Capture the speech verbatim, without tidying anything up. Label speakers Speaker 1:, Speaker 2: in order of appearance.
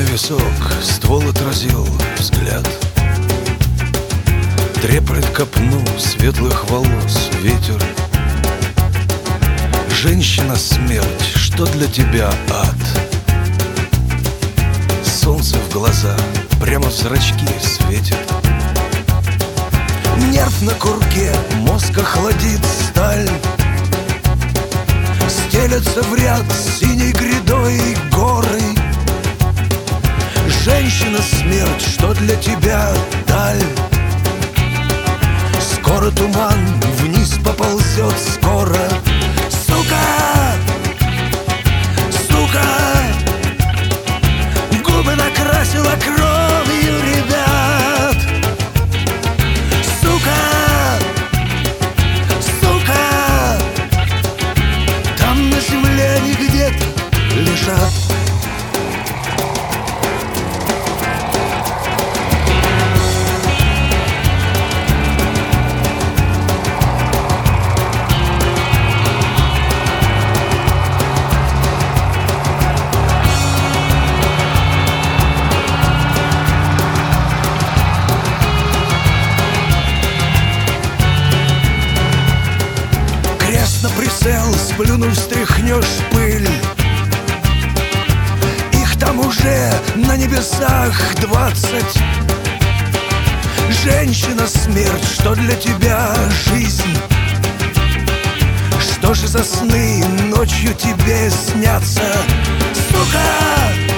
Speaker 1: висок ствол отразил взгляд. Треплет копну светлых волос ветер. Женщина, смерть, что для тебя ад? Солнце в глаза, прямо в зрачки светит. Нерв на курке, мозг охладит сталь. Стелятся в ряд синей грядой горы. Женщина, смерть, что для тебя даль? Скоро туман вниз поползет, скоро. Сука! Сука! Губы накрасила кровью, ребят. Сука! Сука! Там на земле они где-то лежат. На прицел, сплюнув, стряхнешь пыль. Их там уже на небесах двадцать. Женщина, смерть, что для тебя жизнь? Что же за сны ночью тебе снятся? Сука!